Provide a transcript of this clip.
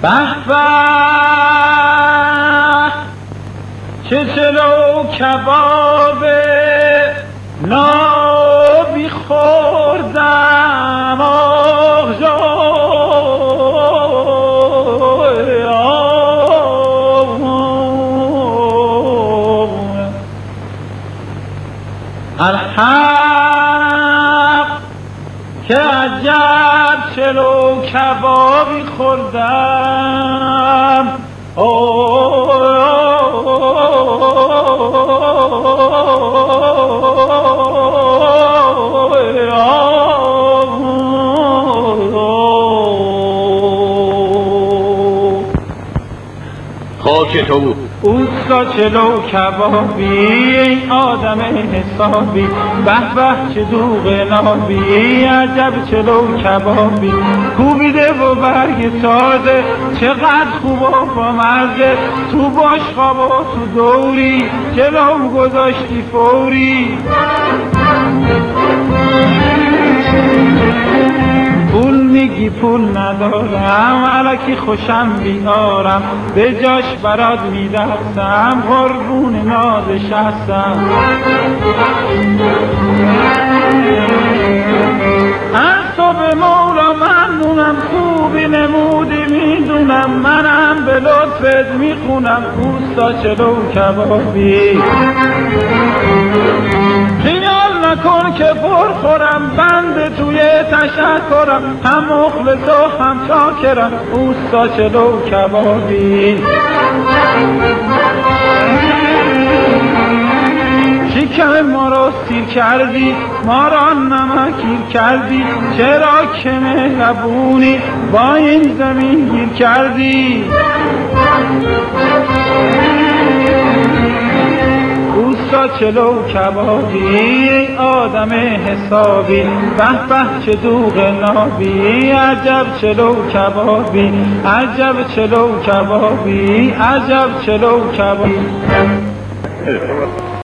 به به چه چلو کباب نابی خوردم آخ الحق که عجب چلو کبابی خوردم خاک تو بود اوستا چلو کبابی ای آدم حسابی به به چه دوغ نابی عجب چلو کبابی کوبیده و برگ تازه چقدر خوب و بامزه تو باش خواب و تو دوری جلوم گذاشتی فوری پول میگی پول ندارم الکی خوشم بیارم به جاش برات میدستم قربون نازش هستم از تو به مولا ممنونم خوبی نمودی میدونم منم به لطفت میخونم اوستا چلو کبابی خیال نکن که پر خورم بند توی تشکرم هم مخلص و هم شاکرم اوستا چلو کبابی شکم ما رو سیر کردی ما را نمکیر کردی چرا که مهربونی با این زمین گیر کردی اوستا چلو کبابی آدم حسابی به به چه دوغ نابی عجب چلو کبابی عجب چلو کبابی عجب چلو کبابی